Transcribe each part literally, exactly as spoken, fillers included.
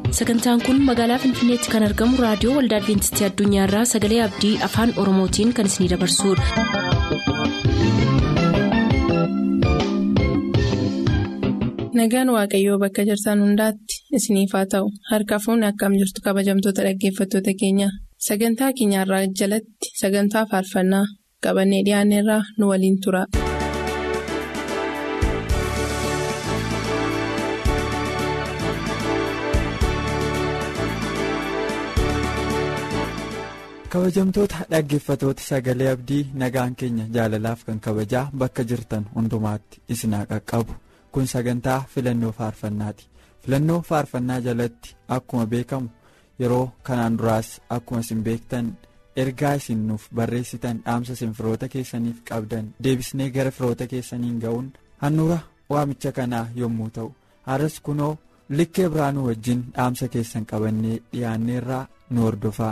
Sagantaan kun magaalaa Finfinneetti kan argamu raadiyoo Waldaa Adwiintistii Addunyaarraa Sagalee Abdii Afaan Oromootiin kan isinidabarsudha. Nagaan Waaqayyoo bakka jirtan hundaatti isiniif haa ta'u harka fuunni akkam jirtu kabajamtoota dhaggeeffattoota keenya. Sagantaa keenyarraa jalatti sagantaa faarfannaa qabannee dhiyaanneerraa nu waliin tura. Kabajamtoota dhaggeeffattoota Sagalee Abdii nagaan keenya jaalalaaf kan kabajaa bakka jirtan hundumaatti isin haa qaqqabu. Kun sagantaa filannoo faarfannaati. Filannoo faarfannaa jalatti akkuma beekamu yeroo kanaan duraas akkuma isin beektan ergaa isin nuuf barreessitan dhaamsa isin firoota keessaniif qabdan deebisnee gara firoota keessaniin ga'uun handhuura waamicha kanaa yommuu ta'u, har'as kunoo likkee biraanuu wajjin dhaamsa keessan qabannee dhiyaanneerraa nu hordofaa.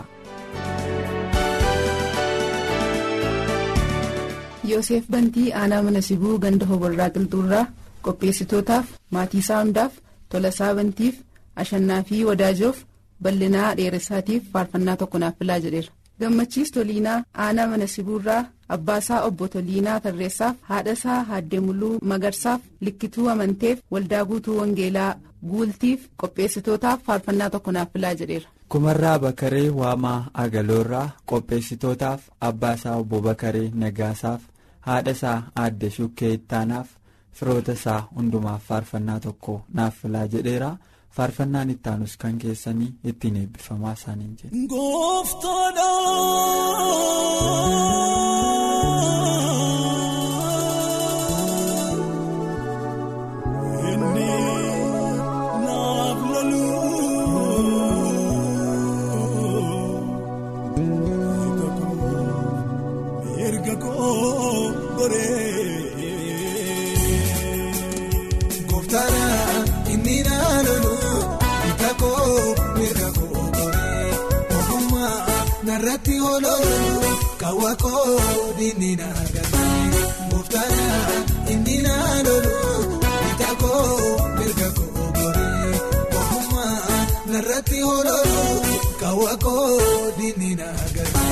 Yoosef Bantii aanaa mana sibuu ganda hoborraa qilxuurraa qopheessitootaaf maatii isaa hundaaf Tolasaa Bantiif Ashannaa fi Wadaajoof bal'inaa dheeressaatiif faarfannaa tokko naaf filaa jedheera. Gammachiis Toliinaa aanaa mana sibuurraa abbaasaa obbo Toliinaa Tarreessaaf haadhasaa Haaddee Muluu Magarsaaf likkituu amanteef waldaa guutuu wangeelaa guultiif qopheessitootaaf faarfannaa tokko naaf filaa jedheera. Kumarraa Bakaree Waamaa Agaloorraa qopheessitootaaf abbaasaa obbo Bakaree Nagaasaaf haadhasaa Aadde Shukkee Ittaanaaf firoota isaa hundumaaf faarfannaa tokko naaf filaa jedheera. Faarfannaan ittaanus kan keessanii ittiin eebbifamaa isaaniin jedhe. Narratti ololu kawakoo dinni naaganii muftaana inni naanolu bitakoo mirgakoo goree ofumaa narratti ololu kawakoo dinni naaganii.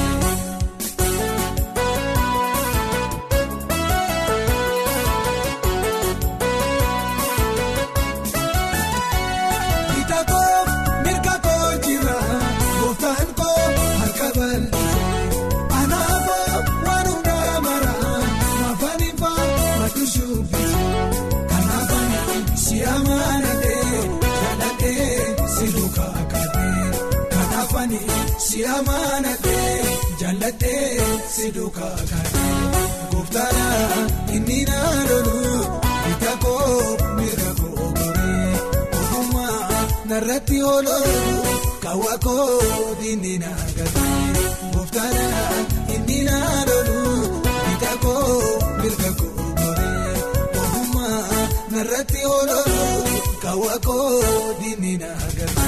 Si amaanatee jaallatee si duukaa kaatee gooftaadha inni naanolu bitakoo mirgakoo goree ofumaa narratti ololu kawakoo dinni naagatee gooftaadha inni naanolu bitakoo mirgakoo goree ofumaa narratti ololu kawakoo dinni naagatee.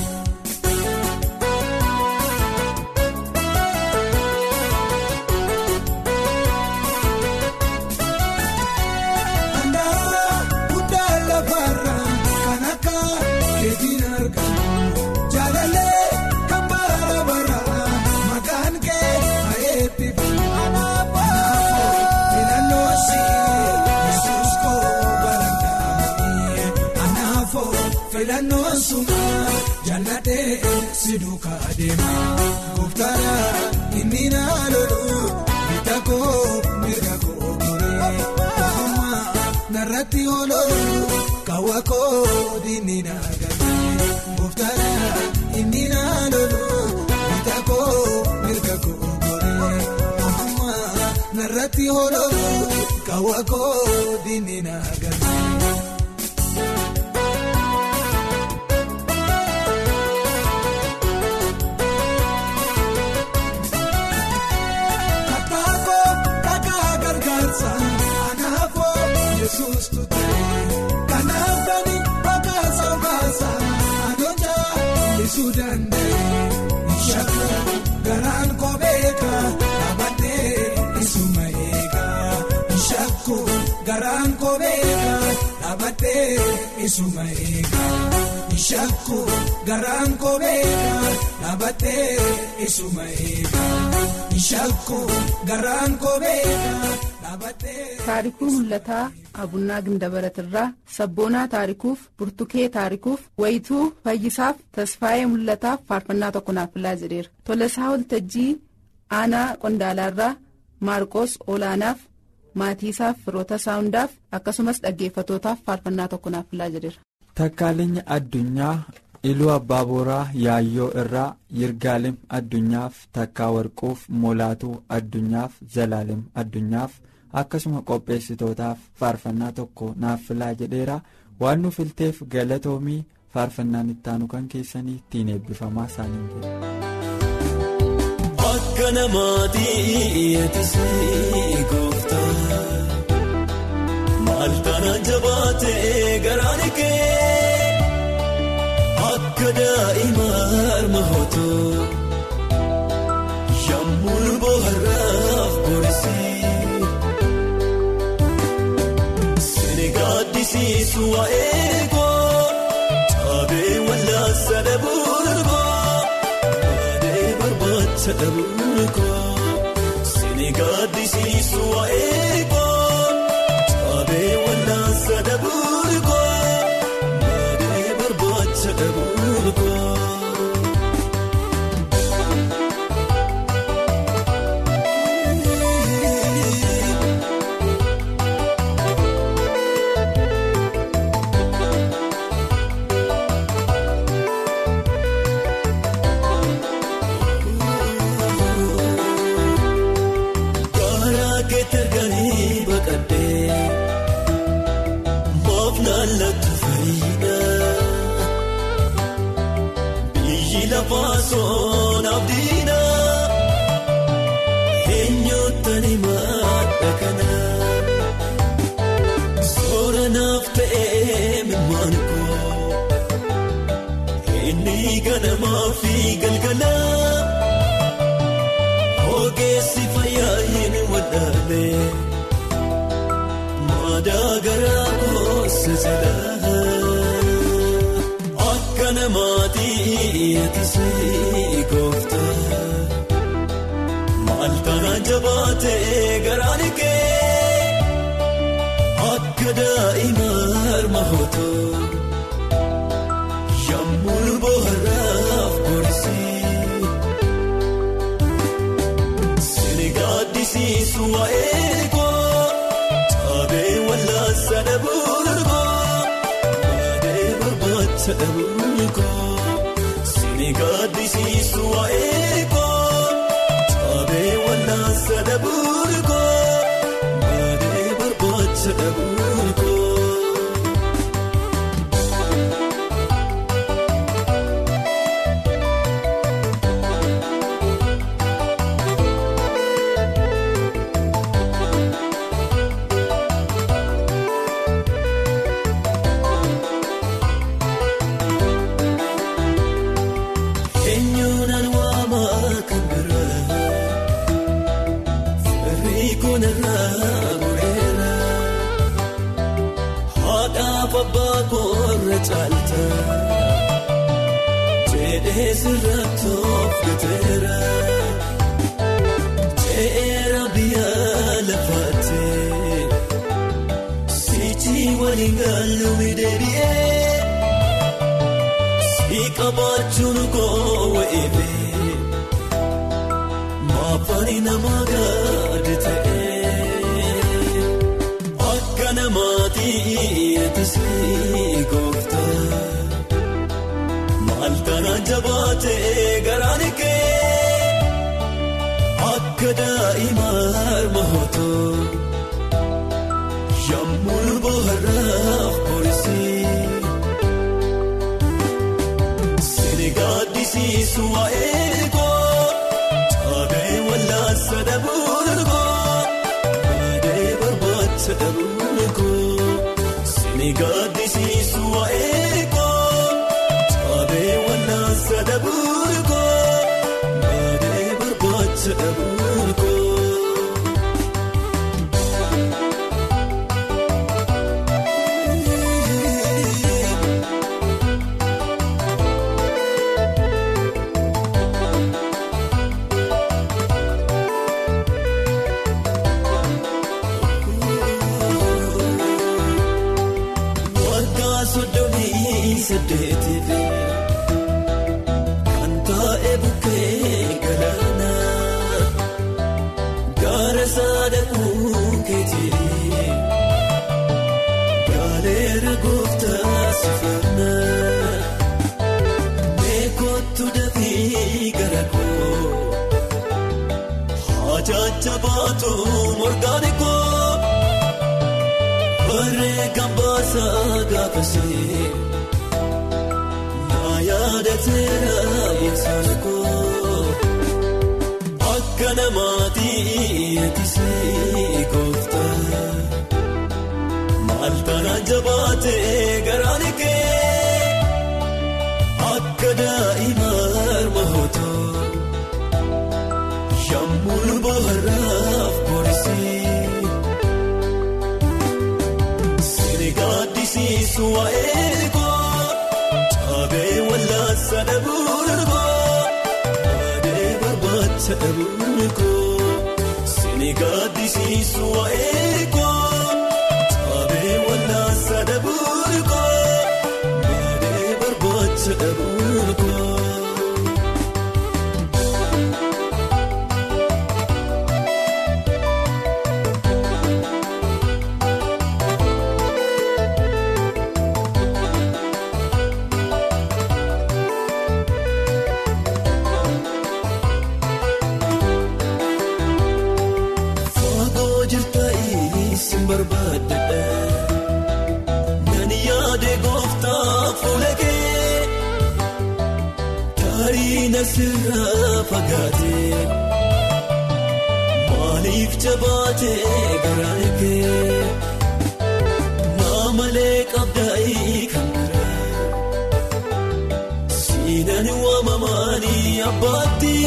Filannoo sumaa jaallatee si duukaa deemaa gooftaadha inni naanolu bitakoo mirgakoo goree ofumaa narratti ololu kawakoo dinni naagatee gooftaadha inni naanolu bitakoo mirgakoo goree ofumaa narratti ololu kawakoo dinni naagatee. Yesuus tutee kanaafani bakaasa baasa adoota Yesuus danda'e ishaqoo garaan kobeeka dhaabbatee isuma eega ishaqoo garaan kobeeka dhaabbatee isuma eega ishaqoo garaan koo beeka dhaabattee isuma eega ishakku garaan koo beeka dhaabattee. Taarikuu Mul'ataa Abunnaa Gindabaratirraa Sabboonaa Taarikuuf Burtukee Taarikuuf Wayituu Fayyisaaf Tasfaayee Mul'ataaf faarfannaa tokko naaf filaa jedheera. Tolasaa Waltajjii Aanaa Qondaalaarraa Maarqos Olaanaaf maatiisaaf firoota isaa hundaaf akkasumas dhaggeeffatootaaf faarfannaa tokko naaf filaa jedheera. Takkaalinya Addunyaa Iluu Abbaa Booraa Yaayyoo irraa Yirgaalem Addunyaaf Takkaa Warquuf Molaatuu Addunyaaf Zalaalem Addunyaaf akkasuma qopheessitootaaf faarfannaa tokko naaf filaa jedheera. Waan nu filteef galatoomii faarfannaan ittaanu kan keessanii ittiin eebbifamaa isaanii jedha. Akka namaatii eetisii gooftaa maal tanaan jabaatee garaan kee akka daa'ima harma hootoo yemmuu bohaaraaf borisii sini gaaddisiisu waa'ee koo caabee wallaansa dhabuurgoo. Sadabulko sini gaaddisiisu waa'ee koo caabee wallaan sadabulko maadee barbaacha dabulko. Lafaasoon abdiina eenyuuttani madda kana sooranaaf ta'ee milmaan koo inni ganamaa fi galgala ogeessi fayyaa hin waddaale maadaa garaa koosa jedha. Akka namaatii eetisii gooftaa maal tanaan jabaatee garaan kee akka daa'ima harma hootoo yemmuu bohaaraaf borisii sini gaaddisiisu waa'ee koo caabee wallaansa dhabuurgoo. Sadabulko sini gaaddisiisu waa'ee koo caabee wallaan sadabulko maadee barbaacha dabulko. Jedhee sirraatoof gateera jeera biyya lafaatee sichi waliin gaaluun deebi'ee si qabaachuun koo wa'eefee maafani nama gaadi ta'ee akka namaatii eetisii gooftaa. Maal tanaan jabaatee garaan kee akka daa'ima harma hootoo yemmuu bohaaraaf borisii sini gaaddisiisu waa'ee koo caabee wallaansa dhabuurgoo maadee barbaacha dabulgoo sini gaaddisiisu waa'ee koo. Sadabulko maadee barbaacha dabulko. baatu morgaani koo warree gambaasa gaafasee yaa yaadateera yesuus koo akka namaatii eetisee gooftaa maal taanaan jabaatee garaani kee akka daa'ima harmahootoo. Shammul bohaaraaf borisee Senegaadisiisu waa'ee koo caabee wallaasa dhabuun koo baadhee barbaacha dhabuun koo Senegaadisiisu waa'ee koo caabee wallaasa dhabuun koo baadhee barbaacha dhabuun koo. Nani yaade gooftaa fuulakee tarii na sirraa fagaatee maaliif jabaatee garaan kee naamalee qabdaa'ii kan biraa siinaan waamamaanii abbaatti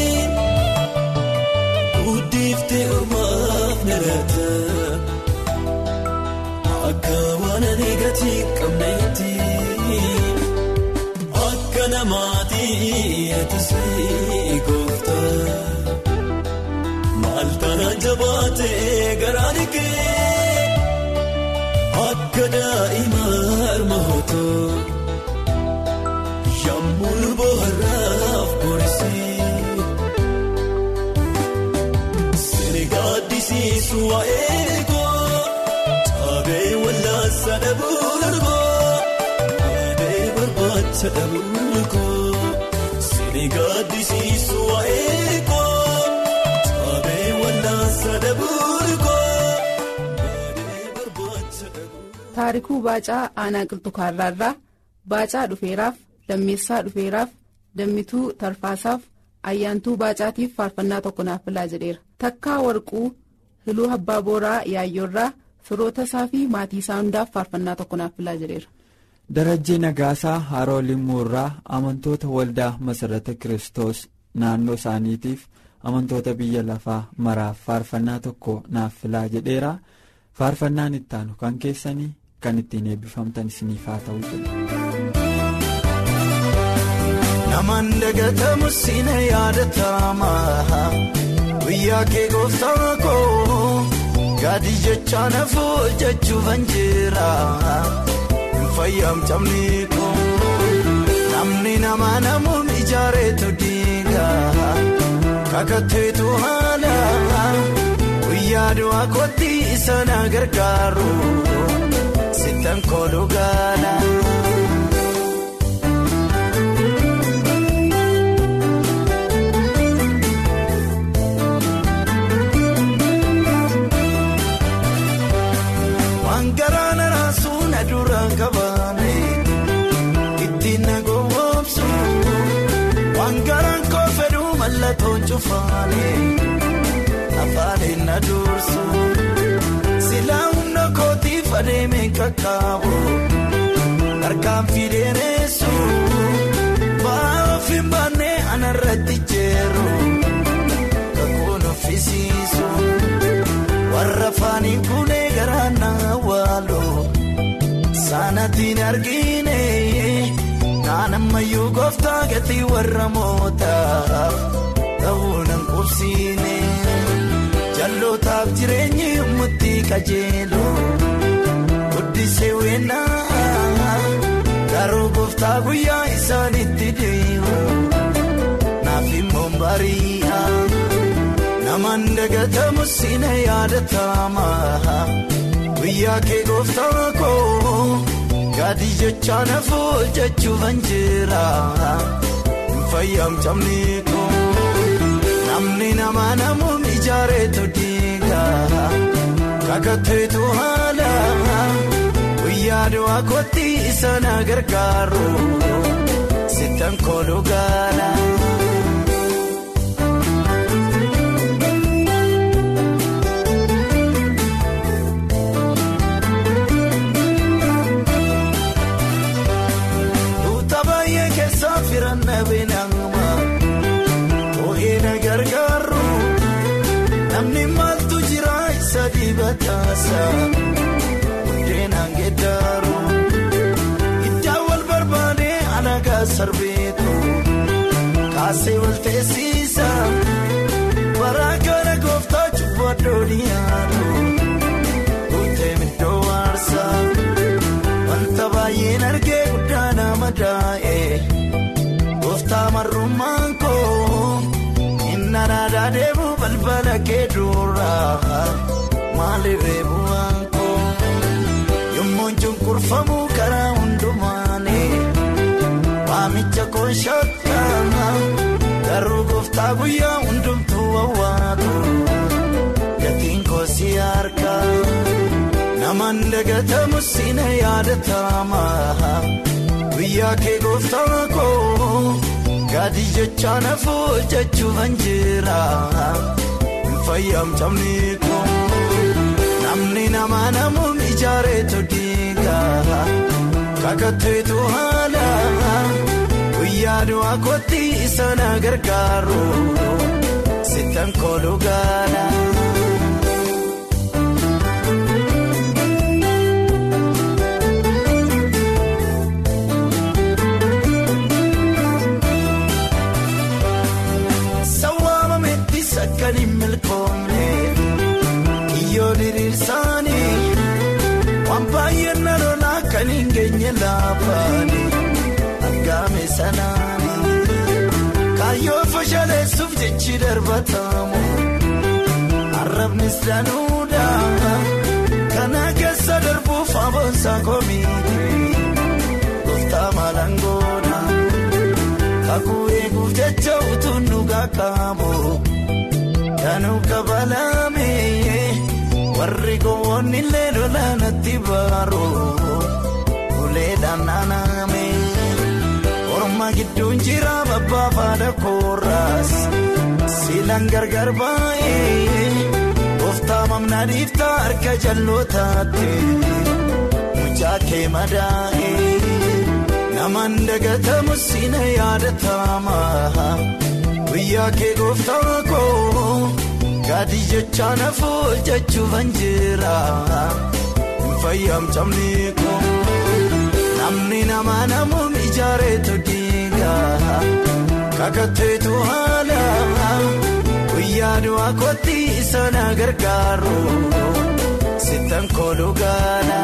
guddiftee ormaaf na laata. Akka waan ani gatii qabneetti akka namaatii eetisee gooftaa maal taanaan jabaatee garaani kee akka daa'ima harmahootoo shammul bohaaraaf borisee Senegaadisiisu waa'ee koo. Caabee wallaasa dhabuun koo baadhee barbaacha dhabuun koo Senegaadisiisu waa'ee koo caabee wallaasa dhabuun koo baadhee barbaacha dhabuun koo. Taarikuu Baacaa Aanaa Qilxukaarraarraa Baacaa dhufeeraaf Lammeessaa dhufeeraaf Dammituu Tarfaasaaf Ayyaantuu Baacaatiif faarfannaa tokko naaf filaa jedheera. Takkaa Warquu Hiluu Abbaa Booraa Yaayyoorraa. Firoota isaa fi maatii isaa hundaaf faarfannaa tokko naaf filaa jedheera. Darajjii Nagaasaa Haroo Limmuurraa amantoota waldaa Masarata Kiristoos naannoo isaaniitiif amantoota biyya lafaa maraaf faarfannaa tokko naaf filaa jedheera. Faarfannaan ittaanu kan keessanii kan ittiin eebbifamtan isiniif haa ta'u jedhu. Namaan dagatamu siina yaadatama guyyaa kee gooftaa koo. Gaadhi jecha nafuu jechuun jira hin fayyamtamne koo namni nama namuun ijaareetu diiga kakatteetu haala guyyaa du'aa kootti isa na gargaaru sittan kooluu gaala. Garaan raasuun aduraan qabaame ittiin na goomsu waan garaan koo fedhu mallattoon cufaane afaanin na dursu silaa humna kootiif adeemee qaqqabu harkaan fideeressu baaf hin baanne anarratti jeeru kakuun uffisiisu. Warra faaniin kunee garaan na waaloo saanatiin argine naan ammayyuu gooftaa gatii warra mootaaf ta'uu nan qubsiine jallootaaf jireenyi murtii qajeeloo guddisee weennaa garuu gooftaa guyyaa isaanitti deemu naaf immoo bari'a. Namaan dagatamu siina yaadatama guyyaa kee gooftaa koo gaadhi jecha nafuu jechuun jira hin fayyamtamne koo namni nama namuun ijaareetu diiga kakatteetu haala guyyaa du'aa kootti isa na gargaaru sittan kooluu gaala. Duuta baay'ee keessa firanna beenama ooyee na gargaaru namni maaltu jira isa dibataasa. Nangedaaru iddoo wal barbaade alagaa sarbeetu kaasee wal teessisa baraakana gooftaa cubbadoo dhiyaatu guutee middoo waarsa wanta baay'een argee guddaa nama daa'e gooftaa marrummaan koo inna naadaa deemu balbala kee duraa maalirree bu'aan Kurfamu karaa hundumaani waamicha kooshakkama garuu gooftaa guyyaa hundumtuu wawwaatu gatiin koosii harka namaan dagatamu siina yaadatama guyyaa kee gooftaa koo gaadii jecha nafuu jechuufan jira hin fayyamtamni koo namni nama namuun ijaareetu diiga kakatteetu haala guyyaa du'aa kootti isa na gargaaru sittan kooluu gaala. Sawwaamametti sakkani milkoomne. Yoo diriirsaanii waan baay'een naroonaa kan hin geenye laafaanii argame sanaanii kaayyoo fashaleessuuf jechi darbatamu arrabnis danuudhaa kana keessa darbuuf aboonsaa komiitii gooftaa maalangoodha kakuu eeguuf jecha utuun dhugaa qaabu danuu kabalame. Warri goonni illee lolaanatti baaruu uleedhaan naanname orma gidduun jira babbaa faada koorraas siilaan gargar baay'ee gooftaa mamnaa dhiiftaa harka jallootaatti mucaa kee madaa'ee namaan dagatamu siina yaadatama guyyaa kee gooftaa koo. Gaadii jecha nafuu jechuufan jira hin fayyamtamni koo namni nama namuun ijaareetu diiga kakatteetu haala guyyaa du'aa kootti isa na gargaaru sittan kooluu gaala.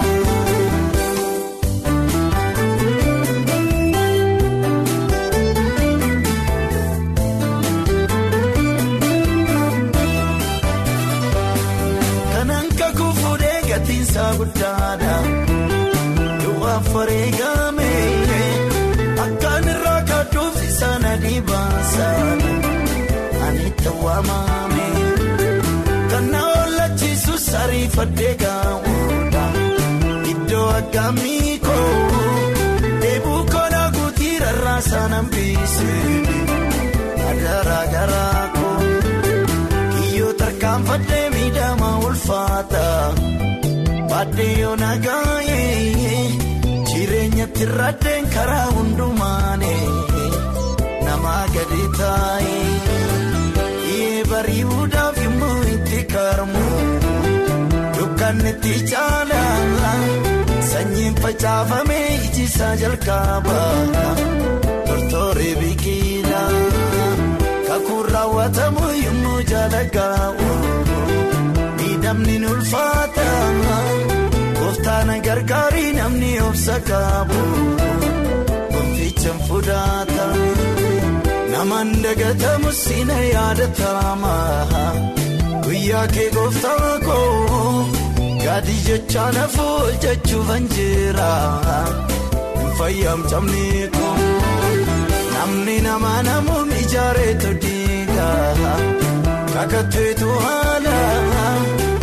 Tiinsaa guddaadha duwwaa fareegame akkaan irraa kaadduuf isaan adii baasaan ani tawwaamame kan na oolchiisu sariifadhee gaa'uudha iddoo akkamii koo deebuu koona guutii rarraasaan hambise adaraa garaa koo kiyyoo tarkaanfadhee miidhamaa ulfaata. Baadiyoo nagaayee jireenyatti raddeen karaa hundumaane nama gadi taa'ee yee bari'uudhaaf immoo itti karmu dukkanni itti caalaa sanyiin facaafamee ijisaa jalqaba tortoree biqilaa kakuun raawwatamu yommuu jaalagaa'u. Namni ulfaata gooftaan gargaarii namni obsa qabu gonfichaan fudhata namaan dagatamu siina yaadatama guyyaa kee gooftaa koo gaadii jecha nafuu jechuufan jira hin fayyamtamni koo namni nama namuun ijaareetu diiga kakatteetu haala.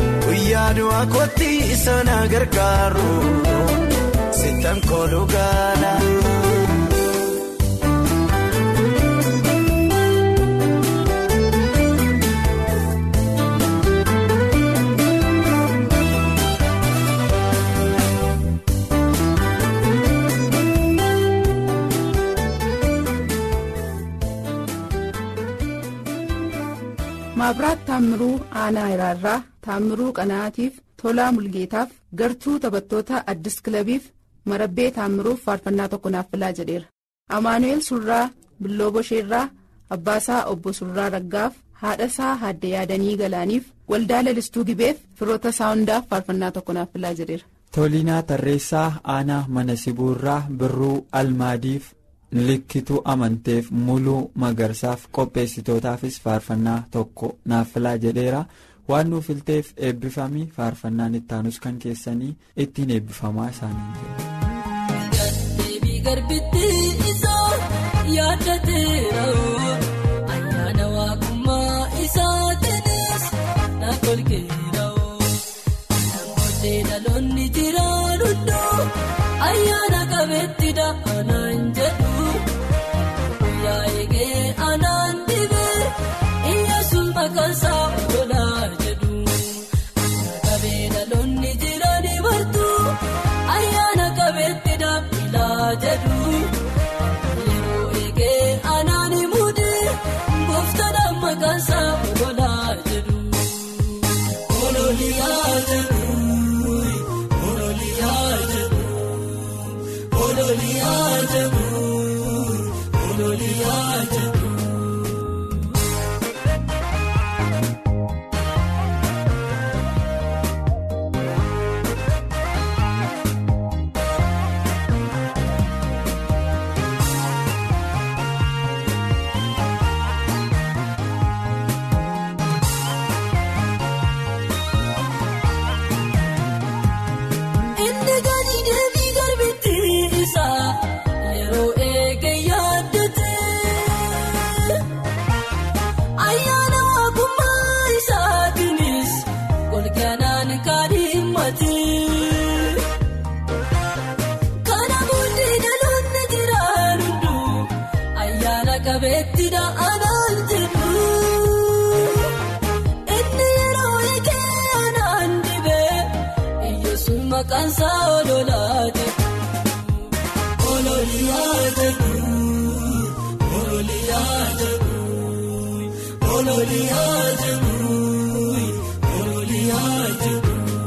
Aduwaa kootti sana gargaaru sitan kooluu gaala. Maabiraat Taammiruu Aanaa Iraarraa Taammiruu Qanaatiif Tolaa Mulgeetaaf gartuu taphattoota Addis Kilabiif Marabbee Taammiruuf faarfannaa tokko naaf filaa jedheera. Amaanu'eel Surraa Billoo Bosheerraa Abbaasaa Obbo Surraa Raggaaf haadhasaa Haadde Yaadanii Galaaniif waldaa lalistuu Gibeef firoota saawundaaf faarfannaa tokko naaf filaa jedheera. Toliinaa Tarreessaa Aanaa Mana Sibuurraa Birruu Almaadiif Likkituu Amanteef Muluu Magarsaaf qopheessitootaafis faarfannaa tokko naaf filaa jedheera. Waan nuuf filteef eebbifamii faarfannaan ittaanus kan keessanii ittiin eebbifamaa isaanii jedhu. Deebii garbitti isaa yaadateera ayyaana waaqummaa isaatiinis na tolcheera namoonni dhaloonni jiraan hunduu ayyaana qabeetti da'anaan jedhu guyyaa eegee anaan dhibee iyyaasuun maqaansaa olaa jedhu qabee dhaloonni jiranii bartuu ayyaana qabeetti da'ilaa jedhu yeroo eegee anaan mudee gooftaadhaan maqaansaa olaa jedhu ololiyaa jedhu ololiyaa jedhu ololiyaa jedhu ololiyaa jedhu. Maqaansaa ololaa jedhu ololiyaa jedhu ololiyaa jedhu ololiyaa jedhu ololiyaa jedhu.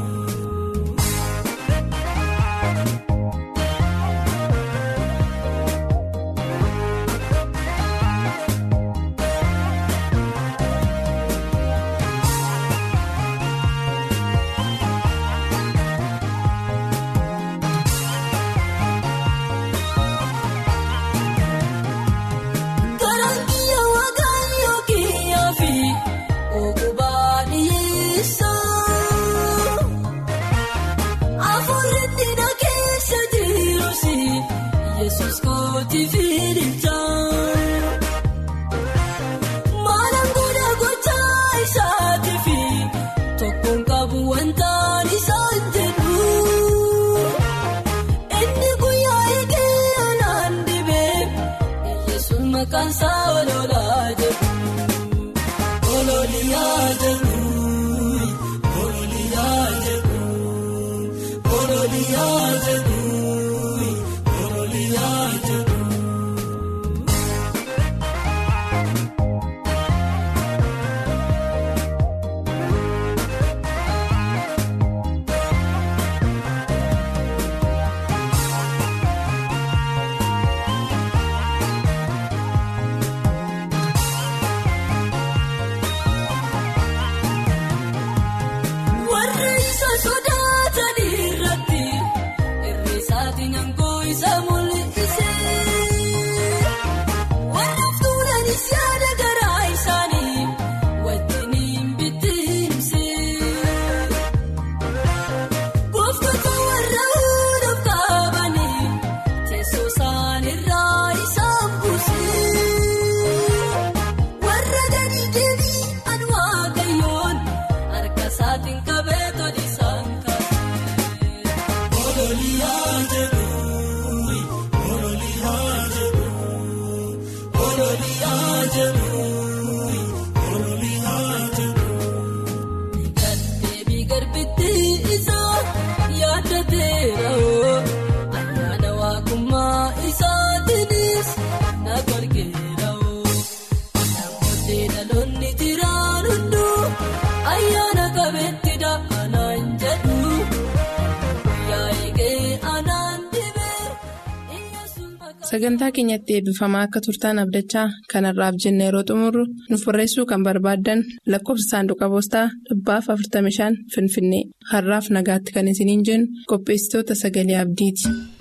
Maqaansaa ololaa jedhu ololiyaa jedhu ololiyaa jedhu ololiyaa jedhu ololiyaa jedhu. ololii haa jedhu ololii haa jedhu. Gaddeebii garbitti isaa yaadateera ayyaana waaqummaa isaatiinis na gargeera namoonni dhaloonni jiraan hunduu ayyaana qabeetti da'anaan jedhu yaa'ee anaan dhibee. Sagantaa keenyatti eebbifamaa akka turtaan abdachaa kanarraaf jenne yeroo xumurru nuuf barreessuu kan barbaaddan lakkoofsa saanduqa poostaa dhibbaaf afurtamii shan Finfinnee har'aaf nagaatti kan isiniin jennu qopheessitoota sagalee abdiiti.